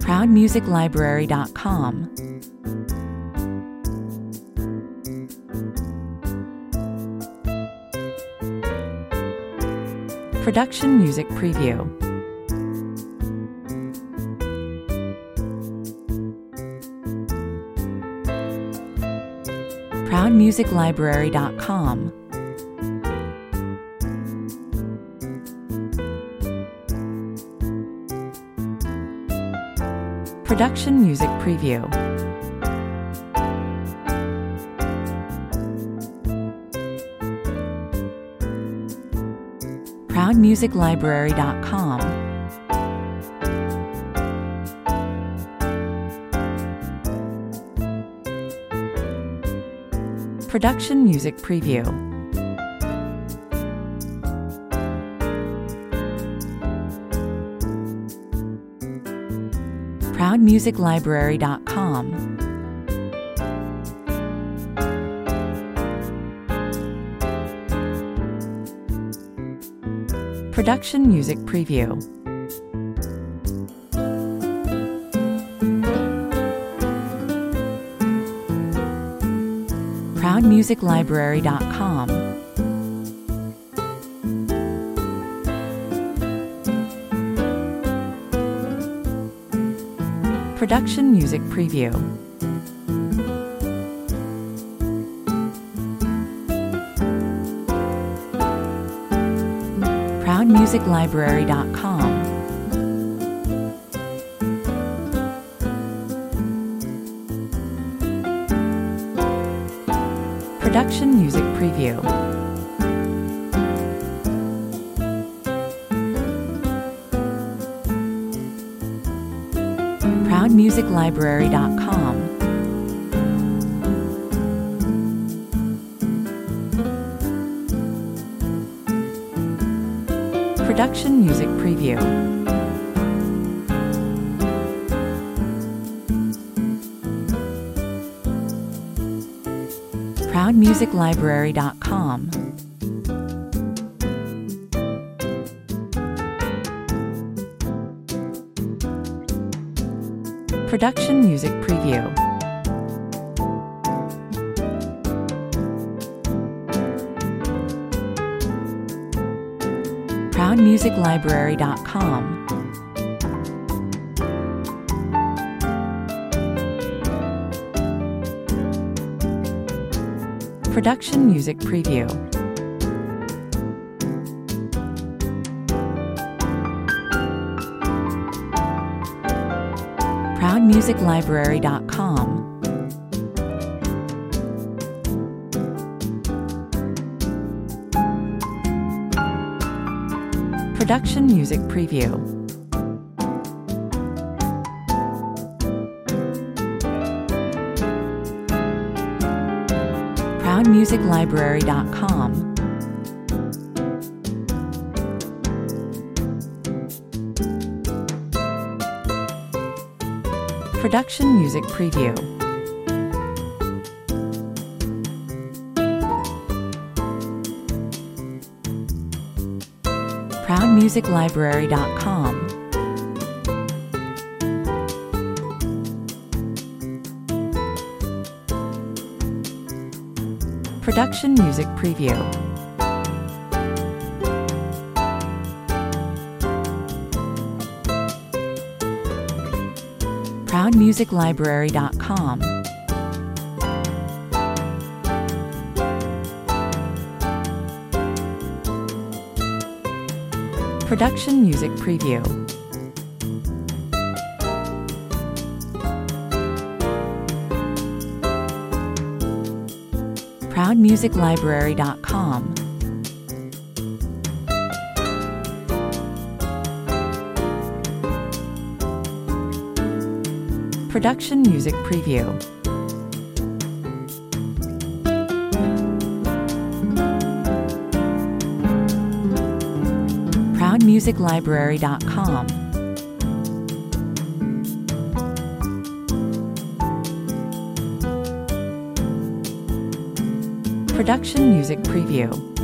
ProudMusicLibrary.com. Production Music Preview. ProudMusicLibrary.com. Production Music Preview. ProudMusicLibrary.com. Production Music Preview. ProudMusicLibrary.com. Production Music Preview. ProudMusicLibrary.com. Production Music Preview. ProudMusicLibrary.com. Production Music Preview. ProudMusicLibrary.com. Production Music Preview. ProudMusicLibrary.com. Production Music Preview. ProudMusicLibrary.com. Production Music Preview. ProudMusicLibrary.com. Production Music Preview. ProudMusicLibrary.com. Production Music Preview. ProudMusicLibrary.com. Production Music Preview. ProudMusicLibrary.com. Production Music Preview. ProudMusicLibrary.com. Production Music Preview. ProudMusicLibrary.com. Production Music Preview.